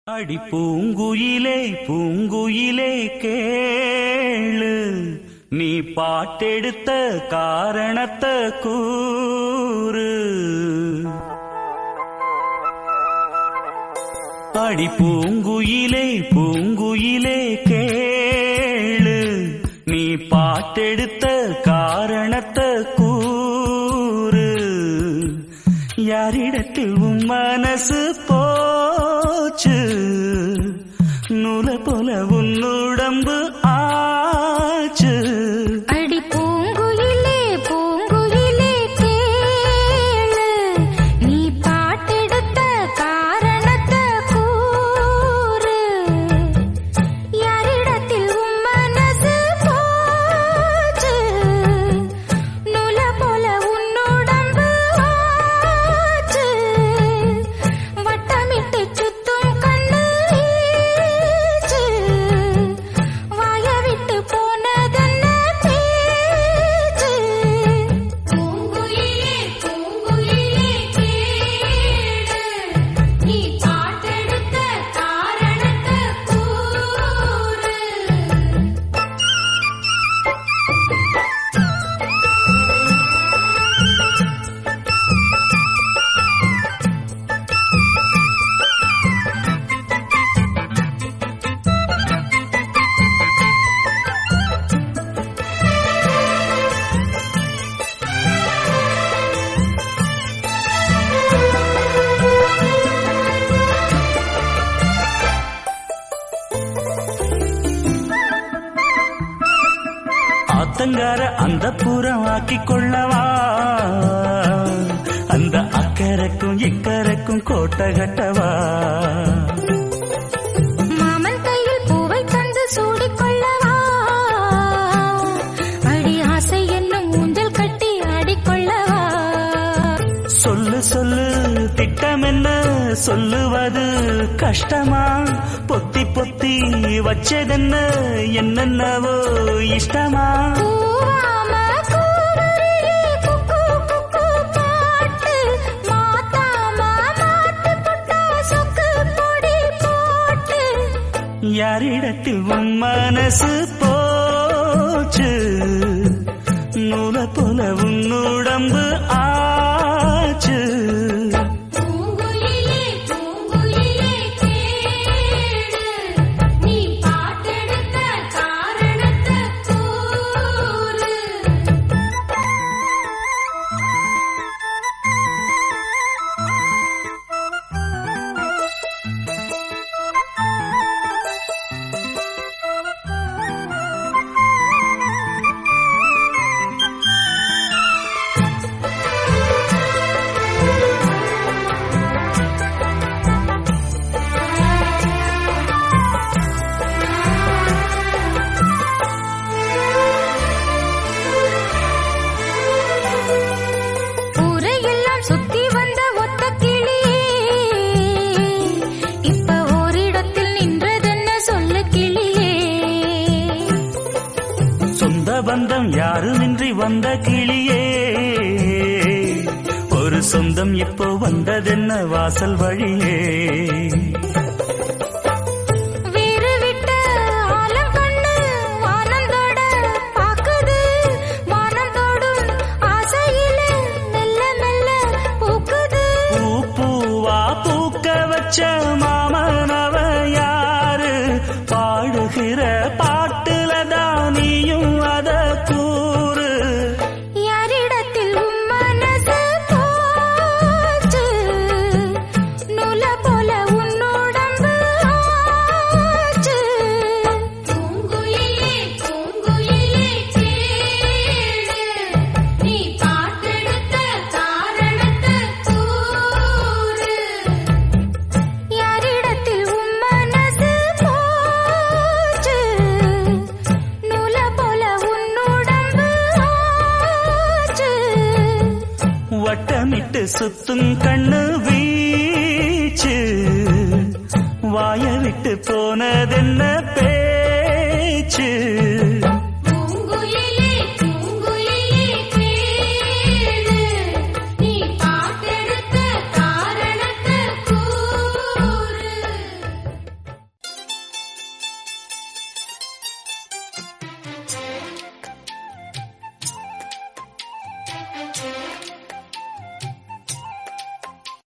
அடி பூங்குயிலே பூங்குயிலே கேளு, நீ பாட்டெடுத்த காரணத்தை கூறு. அடி பூங்குயிலே பூங்குயிலே கேளு, நீ பாட்டெடுத்த காரணத்தை கூறு. யாரிடத்தில் உன் மனசு போச்சு, நூல போல உன் உடம்பு ஆச்சு. அடி பூங்குயிலே பூங்குயிலே கேளு, நீ பாட்டெடுத்த காரணத்தை கூறு. யாரிடத்தில் உன் மனசு போச்சு, நூல போல உன் உடம்பு ஆச்சு. வட்டமிட்டு சுத்தும் கண்ணு வீச்சு, வாய விட்டு போனதென்ன பேச்சு. பூங்குயிலே பூங்குயிலே கேளு, நீ பாட்டெடுத்த காரணத்தை கூறு. ஆத்தங்கார அந்த புறம் ஆக்கிக் கொள்ளவா, அந்த அக்கரைக்கும் இக்கரைக்கும் கோட்டை கட்டவா. மாமன் கையில் பூவை தந்து சூடிக்கொள்ளவா, அடி ஆசை என்னும் ஊஞ்சல் கட்டி ஆடிக்கொள்ளவா. சொல்லு சொல்லு திட்டம் என்ன, சொல்லுவது கஷ்டமா. பொத்தி பொத்தி வச்சதென்ன, என்னென்னவோ இஷ்டமா. பூவாம கூவரிலே குக்கு குக்கு பாட்டு, மாத்தாம மாட்டு புட்டா சொக்கு பொடி போட்டு. யாரிடத்தில் உன் மனசு போச்சு, நூல போல உன் உடம்பு ஆச்சு. பூங்குயிலே பூங்குயிலே கேளு, நீ பாட்டெடுத்த காரணத்தை கூறு. ஊரையெல்லாம் சுத்தி வந்த ஒத்த கிளியே, இப்ப ஓரிடத்தில் நின்றதென்ன சொல்லு கிளியே. சொந்த பந்தம் யாருமின்றி வந்த கிளியே, ஒரு சொந்தம் இப்போ வந்ததென்ன வாசல் வழியே. வீறு விட்ட ஆலங்கண்ணு வானந்தோட பாக்குது, வானந்தோடும் ஆசையில மெல்ல மெல்ல பூக்குது. பூ பூவா பூக்க வச்ச மாமனவ யாரு, பாடுகிற பாட்டுல தானியும் அத கூறு. யாரிடத்தில் உன் மனசு போச்சு, நூல போல உன் உடம்பு ஆச்சு. பூங்குயிலே பூங்குயிலே கேளு, நீ பாட்டெடுத்த காரணத்தை கூறு. யாரிடத்தில் உன் மனசு போச்சு, நூல போல உன் உடம்பு ஆச்சு. வட்டமிட்டு சுத்தும் கண்ணு வீச்சு, வாய விட்டு போனதென்ன பேச்சு.